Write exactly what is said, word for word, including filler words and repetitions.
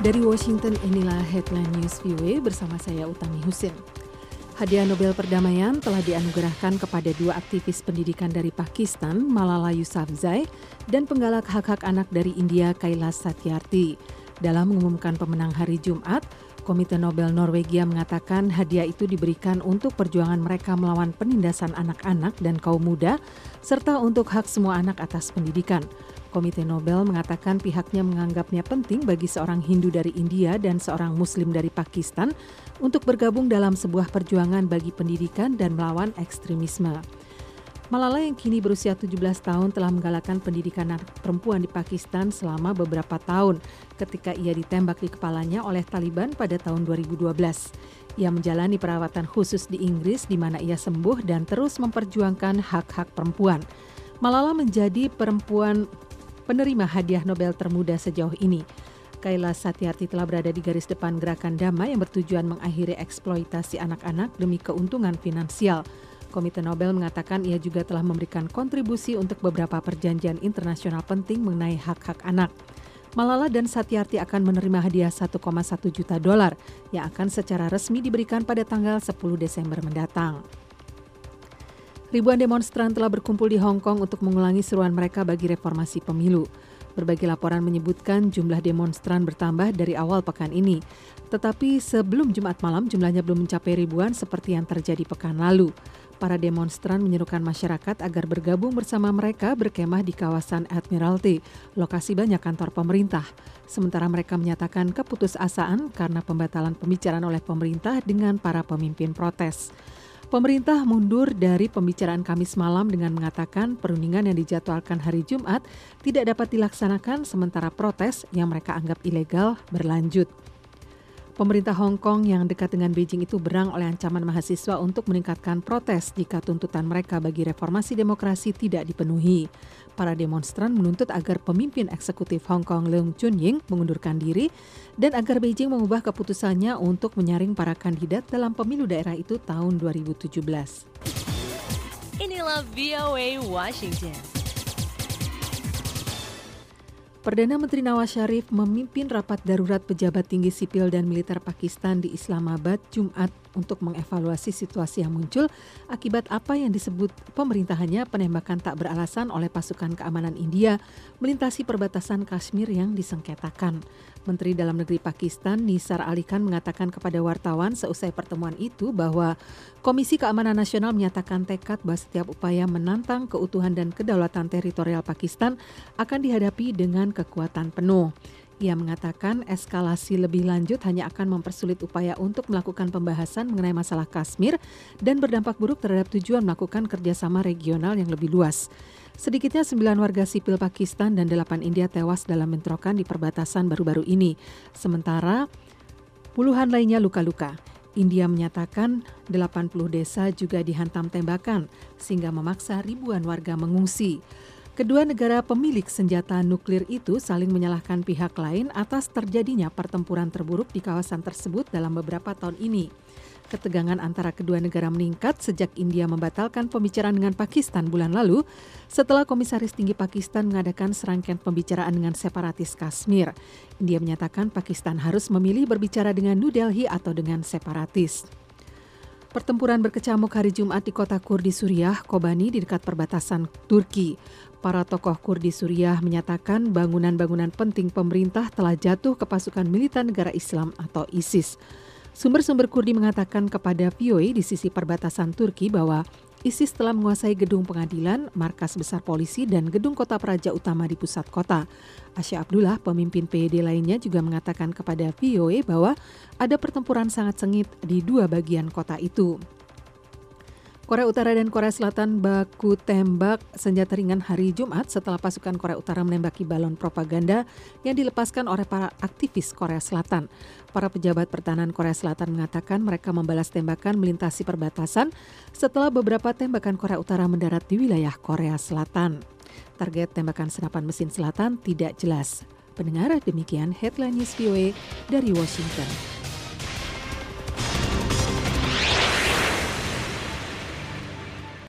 Dari Washington, inilah Headline News V O A bersama saya Utami Husin. Hadiah Nobel Perdamaian telah dianugerahkan kepada dua aktivis pendidikan dari Pakistan, Malala Yousafzai, dan penggalak hak-hak anak dari India, Kailash Satyarthi. Dalam mengumumkan pemenang hari Jumat, Komite Nobel Norwegia mengatakan hadiah itu diberikan untuk perjuangan mereka melawan penindasan anak-anak dan kaum muda, serta untuk hak semua anak atas pendidikan. Komite Nobel mengatakan pihaknya menganggapnya penting bagi seorang Hindu dari India dan seorang Muslim dari Pakistan untuk bergabung dalam sebuah perjuangan bagi pendidikan dan melawan ekstremisme. Malala yang kini berusia tujuh belas tahun telah menggalakkan pendidikan anak perempuan di Pakistan selama beberapa tahun ketika ia ditembak di kepalanya oleh Taliban pada tahun dua ribu dua belas. Ia menjalani perawatan khusus di Inggris di mana ia sembuh dan terus memperjuangkan hak-hak perempuan. Malala menjadi perempuan penerima hadiah Nobel termuda sejauh ini. Kailash Satyarthi telah berada di garis depan gerakan damai yang bertujuan mengakhiri eksploitasi anak-anak demi keuntungan finansial. Komite Nobel mengatakan ia juga telah memberikan kontribusi untuk beberapa perjanjian internasional penting mengenai hak-hak anak. Malala dan Satyarthi akan menerima hadiah satu koma satu juta dolar yang akan secara resmi diberikan pada tanggal sepuluh Desember mendatang. Ribuan demonstran telah berkumpul di Hong Kong untuk mengulangi seruan mereka bagi reformasi pemilu. Berbagai laporan menyebutkan jumlah demonstran bertambah dari awal pekan ini. Tetapi sebelum Jumat malam jumlahnya belum mencapai ribuan seperti yang terjadi pekan lalu. Para demonstran menyerukan masyarakat agar bergabung bersama mereka berkemah di kawasan Admiralty, lokasi banyak kantor pemerintah. Sementara mereka menyatakan keputusasaan karena pembatalan pembicaraan oleh pemerintah dengan para pemimpin protes. Pemerintah mundur dari pembicaraan Kamis malam dengan mengatakan perundingan yang dijadwalkan hari Jumat tidak dapat dilaksanakan sementara protes yang mereka anggap ilegal berlanjut. Pemerintah Hong Kong yang dekat dengan Beijing itu berang oleh ancaman mahasiswa untuk meningkatkan protes jika tuntutan mereka bagi reformasi demokrasi tidak dipenuhi. Para demonstran menuntut agar pemimpin eksekutif Hong Kong Leung Chun-ying mengundurkan diri dan agar Beijing mengubah keputusannya untuk menyaring para kandidat dalam pemilu daerah itu tahun dua ribu tujuh belas. Inilah V O A Washington. Perdana Menteri Nawaz Sharif memimpin rapat darurat pejabat tinggi sipil dan militer Pakistan di Islamabad Jumat untuk mengevaluasi situasi yang muncul akibat apa yang disebut pemerintahannya penembakan tak beralasan oleh pasukan keamanan India melintasi perbatasan Kashmir yang disengketakan. Menteri Dalam Negeri Pakistan Nisar Ali Khan mengatakan kepada wartawan seusai pertemuan itu bahwa Komisi Keamanan Nasional menyatakan tekad bahwa setiap upaya menantang keutuhan dan kedaulatan teritorial Pakistan akan dihadapi dengan kekuatan penuh. Ia mengatakan eskalasi lebih lanjut hanya akan mempersulit upaya untuk melakukan pembahasan mengenai masalah Kashmir dan berdampak buruk terhadap tujuan melakukan kerjasama regional yang lebih luas. Sedikitnya sembilan warga sipil Pakistan dan delapan India tewas dalam bentrokan di perbatasan baru-baru ini. Sementara puluhan lainnya luka-luka. India menyatakan delapan puluh desa juga dihantam tembakan sehingga memaksa ribuan warga mengungsi. Kedua negara pemilik senjata nuklir itu saling menyalahkan pihak lain atas terjadinya pertempuran terburuk di kawasan tersebut dalam beberapa tahun ini. Ketegangan antara kedua negara meningkat sejak India membatalkan pembicaraan dengan Pakistan bulan lalu setelah Komisaris Tinggi Pakistan mengadakan serangkaian pembicaraan dengan separatis Kashmir. India menyatakan Pakistan harus memilih berbicara dengan New Delhi atau dengan separatis. Pertempuran berkecamuk hari Jumat di kota Kurdi Suriah, Kobani di dekat perbatasan Turki. Para tokoh Kurdi Suriah menyatakan bangunan-bangunan penting pemerintah telah jatuh ke pasukan militan negara Islam atau ISIS. Sumber-sumber Kurdi mengatakan kepada V O A di sisi perbatasan Turki bahwa ISIS telah menguasai gedung pengadilan, markas besar polisi, dan gedung kota praja utama di pusat kota. Asya Abdullah, pemimpin P Y D lainnya juga mengatakan kepada V O A bahwa ada pertempuran sangat sengit di dua bagian kota itu. Korea Utara dan Korea Selatan baku tembak senjata ringan hari Jumat setelah pasukan Korea Utara menembaki balon propaganda yang dilepaskan oleh para aktivis Korea Selatan. Para pejabat pertahanan Korea Selatan mengatakan mereka membalas tembakan melintasi perbatasan setelah beberapa tembakan Korea Utara mendarat di wilayah Korea Selatan. Target tembakan senapan mesin selatan tidak jelas. Pendengar, demikian Headline News V O A dari Washington.